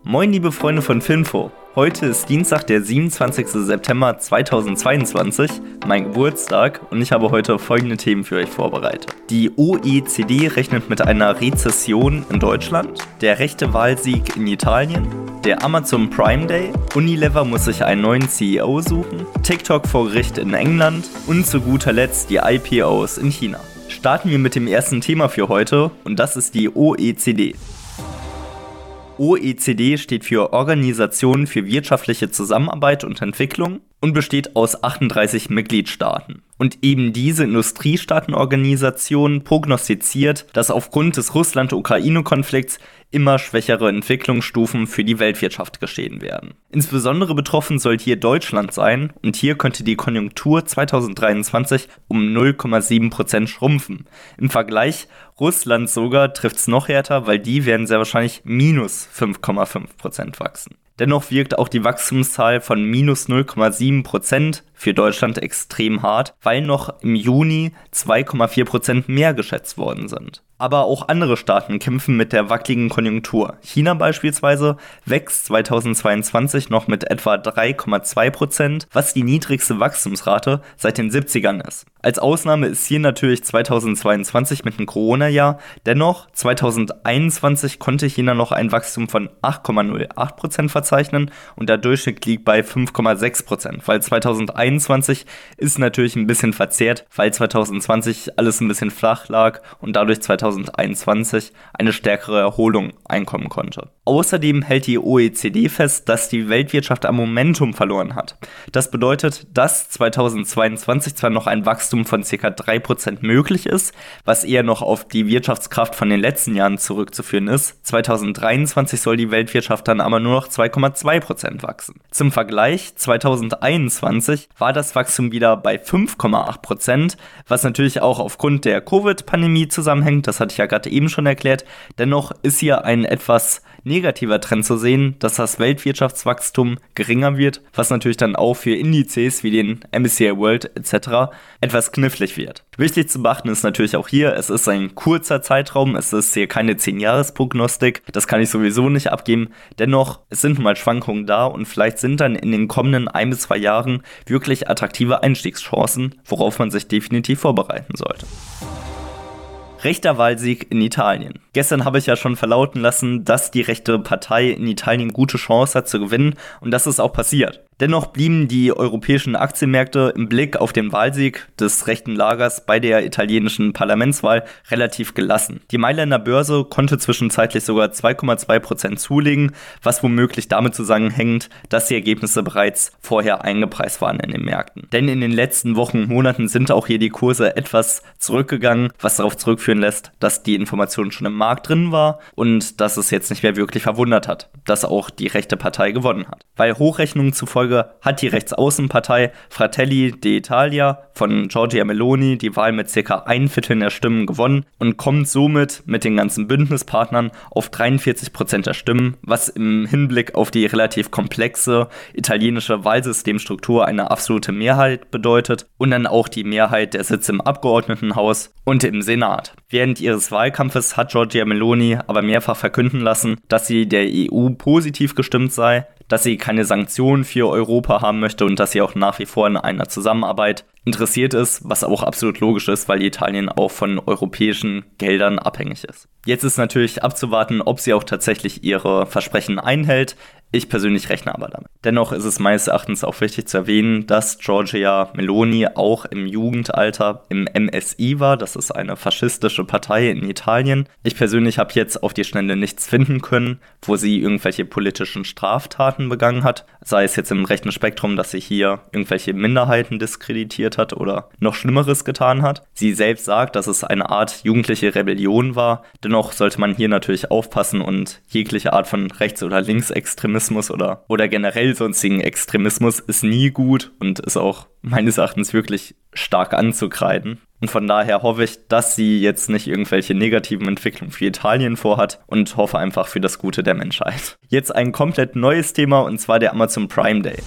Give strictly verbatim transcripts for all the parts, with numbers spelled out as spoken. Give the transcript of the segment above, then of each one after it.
Moin liebe Freunde von Finfo, heute ist Dienstag, der siebenundzwanzigster September zweitausendzweiundzwanzig, mein Geburtstag, und ich habe heute folgende Themen für euch vorbereitet. Die O E C D rechnet mit einer Rezession in Deutschland, der rechte Wahlsieg in Italien, der Amazon Prime Day, Unilever muss sich einen neuen C E O suchen, TikTok vor Gericht in England und zu guter Letzt die I P Os in China. Starten wir mit dem ersten Thema für heute, und das ist die O E C D. O E C D steht für Organisation für wirtschaftliche Zusammenarbeit und Entwicklung und besteht aus achtunddreißig Mitgliedstaaten. Und eben diese Industriestaatenorganisation prognostiziert, dass aufgrund des Russland-Ukraine-Konflikts immer schwächere Entwicklungsstufen für die Weltwirtschaft geschehen werden. Insbesondere betroffen soll hier Deutschland sein, und hier könnte die Konjunktur zweitausenddreiundzwanzig um null Komma sieben Prozent schrumpfen. Im Vergleich Russland sogar trifft es noch härter, weil die werden sehr wahrscheinlich minus fünf Komma fünf Prozent wachsen. Dennoch wirkt auch die Wachstumszahl von minus null Komma sieben Prozent für Deutschland extrem hart, weil noch im Juni zwei Komma vier Prozent mehr geschätzt worden sind. Aber auch andere Staaten kämpfen mit der wackeligen Konjunktur. China beispielsweise wächst zweitausendzweiundzwanzig noch mit etwa drei Komma zwei Prozent, was die niedrigste Wachstumsrate seit den siebzigern ist. Als Ausnahme ist hier natürlich zweitausendzweiundzwanzig mit dem Corona-Jahr. Dennoch, zweitausendeinundzwanzig konnte China noch ein Wachstum von acht Komma null acht Prozent verzeichnen und der Durchschnitt liegt bei fünf Komma sechs Prozent, weil zweitausendeinundzwanzig ist natürlich ein bisschen verzerrt, weil zweitausendzwanzig alles ein bisschen flach lag und dadurch zweitausendeinundzwanzig eine stärkere Erholung einkommen konnte. Außerdem hält die O E C D fest, dass die Weltwirtschaft am Momentum verloren hat. Das bedeutet, dass zweitausendzweiundzwanzig zwar noch ein Wachstum von ca. drei Prozent möglich ist, was eher noch auf die Wirtschaftskraft von den letzten Jahren zurückzuführen ist. zweitausenddreiundzwanzig soll die Weltwirtschaft dann aber nur noch zwei Komma zwei Prozent wachsen. Zum Vergleich, zweitausendeinundzwanzig war das Wachstum wieder bei fünf Komma acht Prozent, was natürlich auch aufgrund der Covid-Pandemie zusammenhängt, das hatte ich ja gerade eben schon erklärt. Dennoch ist hier ein etwas negativer Trend zu sehen, dass das Weltwirtschaftswachstum geringer wird, was natürlich dann auch für Indizes wie den M S C I World et cetera etwas knifflig wird. Wichtig zu beachten ist natürlich auch hier, es ist ein kurzer Zeitraum, es ist hier keine zehn-Jahres-Prognostik, das kann ich sowieso nicht abgeben. Dennoch, es sind mal Schwankungen da und vielleicht sind dann in den kommenden ein bis zwei Jahren wirklich attraktive Einstiegschancen, worauf man sich definitiv vorbereiten sollte. Rechter Wahlsieg in Italien. Gestern habe ich ja schon verlauten lassen, dass die rechte Partei in Italien gute Chance hat zu gewinnen, und das ist auch passiert. Dennoch blieben die europäischen Aktienmärkte im Blick auf den Wahlsieg des rechten Lagers bei der italienischen Parlamentswahl relativ gelassen. Die Mailänder Börse konnte zwischenzeitlich sogar zwei Komma zwei Prozent zulegen, was womöglich damit zusammenhängt, dass die Ergebnisse bereits vorher eingepreist waren in den Märkten. Denn in den letzten Wochen und Monaten sind auch hier die Kurse etwas zurückgegangen, was darauf zurückführen lässt, dass die Information schon im Markt drin war und dass es jetzt nicht mehr wirklich verwundert hat, dass auch die rechte Partei gewonnen hat. Weil Hochrechnungen zufolge hat die Rechtsaußenpartei Fratelli d'Italia von Giorgia Meloni die Wahl mit ca. ein Viertel der Stimmen gewonnen und kommt somit mit den ganzen Bündnispartnern auf dreiundvierzig Prozent der Stimmen, was im Hinblick auf die relativ komplexe italienische Wahlsystemstruktur eine absolute Mehrheit bedeutet und dann auch die Mehrheit der Sitze im Abgeordnetenhaus und im Senat. Während ihres Wahlkampfes hat Giorgia Meloni aber mehrfach verkünden lassen, dass sie der E U positiv gestimmt sei, dass sie keine Sanktionen für Europa haben möchte und dass sie auch nach wie vor in einer Zusammenarbeit interessiert ist, was auch absolut logisch ist, weil Italien auch von europäischen Geldern abhängig ist. Jetzt ist natürlich abzuwarten, ob sie auch tatsächlich ihre Versprechen einhält. Ich persönlich rechne aber damit. Dennoch ist es meines Erachtens auch wichtig zu erwähnen, dass Giorgia Meloni auch im Jugendalter im M S I war. Das ist eine faschistische Partei in Italien. Ich persönlich habe jetzt auf die Schnelle nichts finden können, wo sie irgendwelche politischen Straftaten begangen hat. Sei es jetzt im rechten Spektrum, dass sie hier irgendwelche Minderheiten diskreditiert hat oder noch Schlimmeres getan hat. Sie selbst sagt, dass es eine Art jugendliche Rebellion war. Dennoch sollte man hier natürlich aufpassen und jegliche Art von Rechts- oder Linksextremismus Oder, oder generell sonstigen Extremismus ist nie gut und ist auch meines Erachtens wirklich stark anzukreiden. Und von daher hoffe ich, dass sie jetzt nicht irgendwelche negativen Entwicklungen für Italien vorhat und hoffe einfach für das Gute der Menschheit. Jetzt ein komplett neues Thema, und zwar der Amazon Prime Day.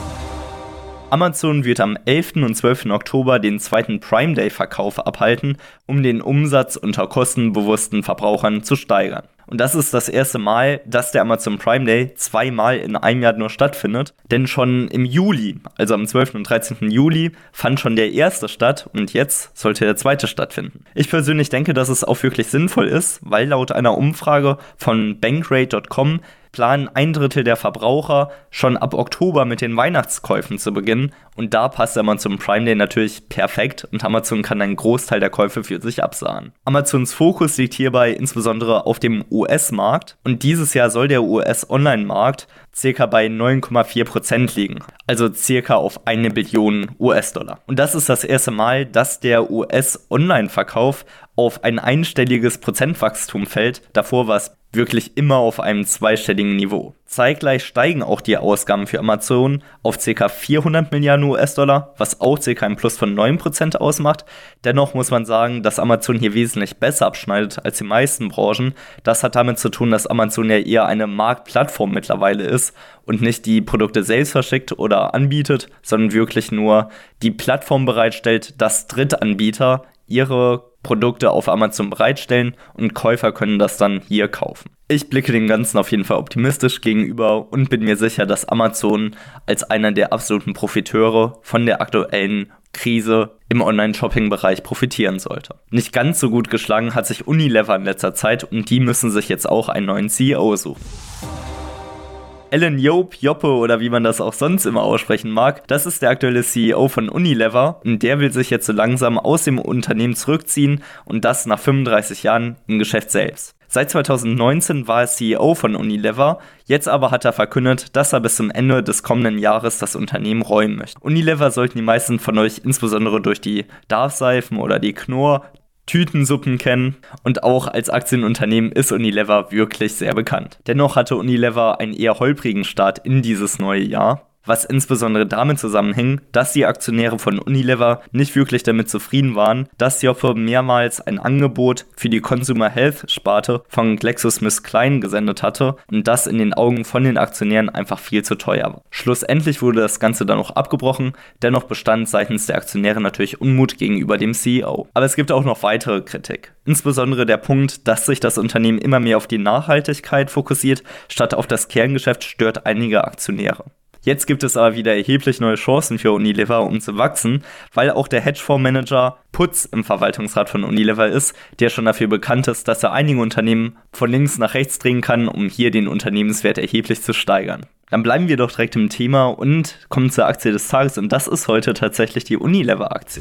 Amazon wird am elften und zwölften Oktober den zweiten Prime Day Verkauf abhalten, um den Umsatz unter kostenbewussten Verbrauchern zu steigern. Und das ist das erste Mal, dass der Amazon Prime Day zweimal in einem Jahr nur stattfindet. Denn schon im Juli, also am zwölften und dreizehnten Juli, fand schon der erste statt und jetzt sollte der zweite stattfinden. Ich persönlich denke, dass es auch wirklich sinnvoll ist, weil laut einer Umfrage von bankrate Punkt com planen ein Drittel der Verbraucher schon ab Oktober mit den Weihnachtskäufen zu beginnen und da passt Amazon Prime Day natürlich perfekt und Amazon kann einen Großteil der Käufe für sich absahen. Amazons Fokus liegt hierbei insbesondere auf dem U S-Markt und dieses Jahr soll der U S-Online-Markt circa bei neun Komma vier Prozent liegen, also circa auf eine Billion U S-Dollar. Und das ist das erste Mal, dass der U S-Online-Verkauf auf ein einstelliges Prozentwachstum fällt. Davor war es wirklich immer auf einem zweistelligen Niveau. Zeitgleich steigen auch die Ausgaben für Amazon auf ca. vierhundert Milliarden U S-Dollar, was auch ca. ein Plus von neun Prozent ausmacht. Dennoch muss man sagen, dass Amazon hier wesentlich besser abschneidet als die meisten Branchen. Das hat damit zu tun, dass Amazon ja eher eine Marktplattform mittlerweile ist und nicht die Produkte selbst verschickt oder anbietet, sondern wirklich nur die Plattform bereitstellt, dass Drittanbieter ihre Produkte auf Amazon bereitstellen und Käufer können das dann hier kaufen. Ich blicke dem Ganzen auf jeden Fall optimistisch gegenüber und bin mir sicher, dass Amazon als einer der absoluten Profiteure von der aktuellen Krise im Online-Shopping-Bereich profitieren sollte. Nicht ganz so gut geschlagen hat sich Unilever in letzter Zeit und die müssen sich jetzt auch einen neuen C E O suchen. Alan Jope, Joppe oder wie man das auch sonst immer aussprechen mag, das ist der aktuelle C E O von Unilever und der will sich jetzt so langsam aus dem Unternehmen zurückziehen und das nach fünfunddreißig Jahren im Geschäft selbst. Seit zweitausendneunzehn war er C E O von Unilever, jetzt aber hat er verkündet, dass er bis zum Ende des kommenden Jahres das Unternehmen räumen möchte. Unilever sollten die meisten von euch insbesondere durch die Darfseifen oder die Knorr Tütensuppen kennen und auch als Aktienunternehmen ist Unilever wirklich sehr bekannt. Dennoch hatte Unilever einen eher holprigen Start in dieses neue Jahr, was insbesondere damit zusammenhing, dass die Aktionäre von Unilever nicht wirklich damit zufrieden waren, dass Joppe mehrmals ein Angebot für die Consumer Health Sparte von GlaxoSmithKline gesendet hatte und das in den Augen von den Aktionären einfach viel zu teuer war. Schlussendlich wurde das Ganze dann auch abgebrochen, dennoch bestand seitens der Aktionäre natürlich Unmut gegenüber dem C E O. Aber es gibt auch noch weitere Kritik. Insbesondere der Punkt, dass sich das Unternehmen immer mehr auf die Nachhaltigkeit fokussiert, statt auf das Kerngeschäft, stört einige Aktionäre. Jetzt gibt es aber wieder erheblich neue Chancen für Unilever, um zu wachsen, weil auch der Hedgefondsmanager Putz im Verwaltungsrat von Unilever ist, der schon dafür bekannt ist, dass er einige Unternehmen von links nach rechts drehen kann, um hier den Unternehmenswert erheblich zu steigern. Dann bleiben wir doch direkt im Thema und kommen zur Aktie des Tages und das ist heute tatsächlich die Unilever-Aktie.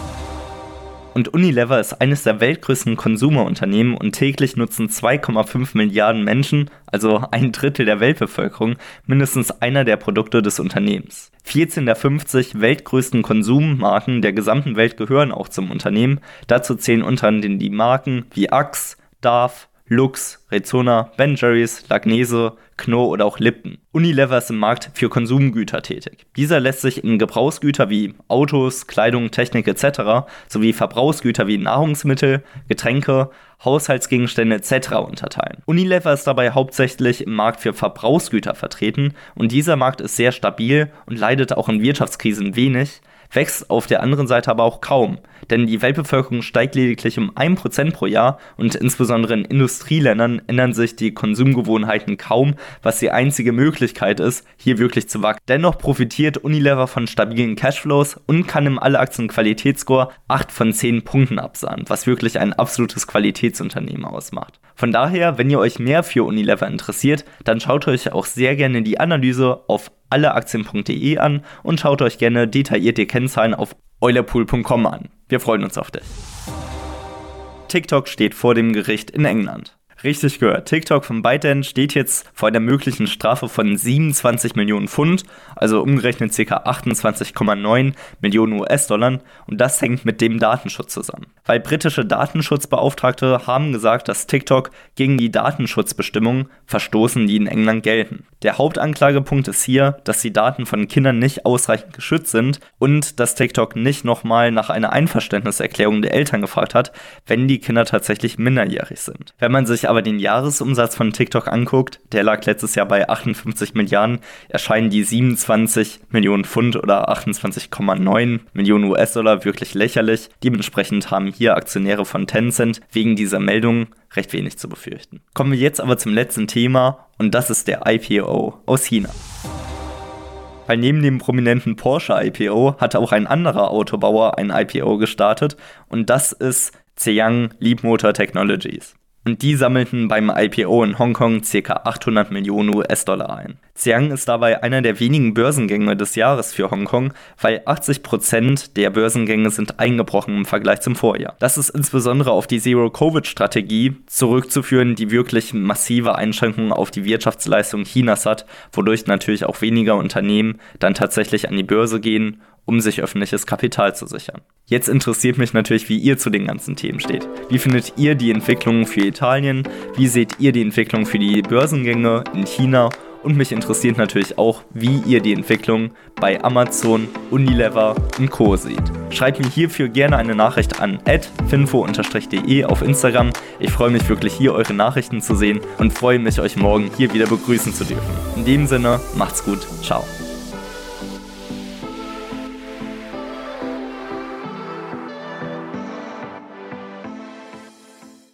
Und Unilever ist eines der weltgrößten Konsumerunternehmen und täglich nutzen zwei Komma fünf Milliarden Menschen, also ein Drittel der Weltbevölkerung, mindestens einer der Produkte des Unternehmens. vierzehn der fünfzig weltgrößten Konsummarken der gesamten Welt gehören auch zum Unternehmen. Dazu zählen unter anderem die Marken wie Axe, Dove, Lux, Rexona, Ben Jerry's, Langnese, Knorr oder auch Lipton. Unilever ist im Markt für Konsumgüter tätig. Dieser lässt sich in Gebrauchsgüter wie Autos, Kleidung, Technik et cetera sowie Verbrauchsgüter wie Nahrungsmittel, Getränke, Haushaltsgegenstände et cetera unterteilen. Unilever ist dabei hauptsächlich im Markt für Verbrauchsgüter vertreten und dieser Markt ist sehr stabil und leidet auch in Wirtschaftskrisen wenig, wächst auf der anderen Seite aber auch kaum, denn die Weltbevölkerung steigt lediglich um ein Prozent pro Jahr und insbesondere in Industrieländern ändern sich die Konsumgewohnheiten kaum, was die einzige Möglichkeit ist, hier wirklich zu wachsen. Dennoch profitiert Unilever von stabilen Cashflows und kann im Alle-Aktien-Qualitätsscore acht von zehn Punkten absahnen, was wirklich ein absolutes Qualitätsunternehmen ausmacht. Von daher, wenn ihr euch mehr für Unilever interessiert, dann schaut euch auch sehr gerne die Analyse auf alleaktien punkt de an und schaut euch gerne detaillierte Kennzahlen auf eulerpool punkt com an. Wir freuen uns auf dich. TikTok steht vor dem Gericht in England. Richtig gehört, TikTok von ByteDance steht jetzt vor einer möglichen Strafe von siebenundzwanzig Millionen Pfund, also umgerechnet ca. achtundzwanzig Komma neun Millionen U S-Dollar und das hängt mit dem Datenschutz zusammen. Weil britische Datenschutzbeauftragte haben gesagt, dass TikTok gegen die Datenschutzbestimmungen verstoßen, die in England gelten. Der Hauptanklagepunkt ist hier, dass die Daten von Kindern nicht ausreichend geschützt sind und dass TikTok nicht nochmal nach einer Einverständniserklärung der Eltern gefragt hat, wenn die Kinder tatsächlich minderjährig sind. Wenn man sich aber den Jahresumsatz von TikTok anguckt, der lag letztes Jahr bei achtundfünfzig Milliarden, erscheinen die siebenundzwanzig Millionen Pfund oder achtundzwanzig Komma neun Millionen U S-Dollar wirklich lächerlich. Dementsprechend haben hier Aktionäre von Tencent wegen dieser Meldung recht wenig zu befürchten. Kommen wir jetzt aber zum letzten Thema und das ist der I P O aus China. Weil neben dem prominenten Porsche I P O hat auch ein anderer Autobauer ein I P O gestartet und das ist Zhejiang Leapmotor Technologies. Und die sammelten beim I P O in Hongkong ca. achthundert Millionen U S-Dollar ein. Zhejiang ist dabei einer der wenigen Börsengänge des Jahres für Hongkong, weil achtzig Prozent der Börsengänge sind eingebrochen im Vergleich zum Vorjahr. Das ist insbesondere auf die Zero-Covid-Strategie zurückzuführen, die wirklich massive Einschränkungen auf die Wirtschaftsleistung Chinas hat, wodurch natürlich auch weniger Unternehmen dann tatsächlich an die Börse gehen, um sich öffentliches Kapital zu sichern. Jetzt interessiert mich natürlich, wie ihr zu den ganzen Themen steht. Wie findet ihr die Entwicklung für Italien? Wie seht ihr die Entwicklung für die Börsengänge in China? Und mich interessiert natürlich auch, wie ihr die Entwicklung bei Amazon, Unilever und Co. seht. Schreibt mir hierfür gerne eine Nachricht an at finfo Bindestrich de auf Instagram. Ich freue mich wirklich, hier eure Nachrichten zu sehen und freue mich, euch morgen hier wieder begrüßen zu dürfen. In dem Sinne, macht's gut. Ciao.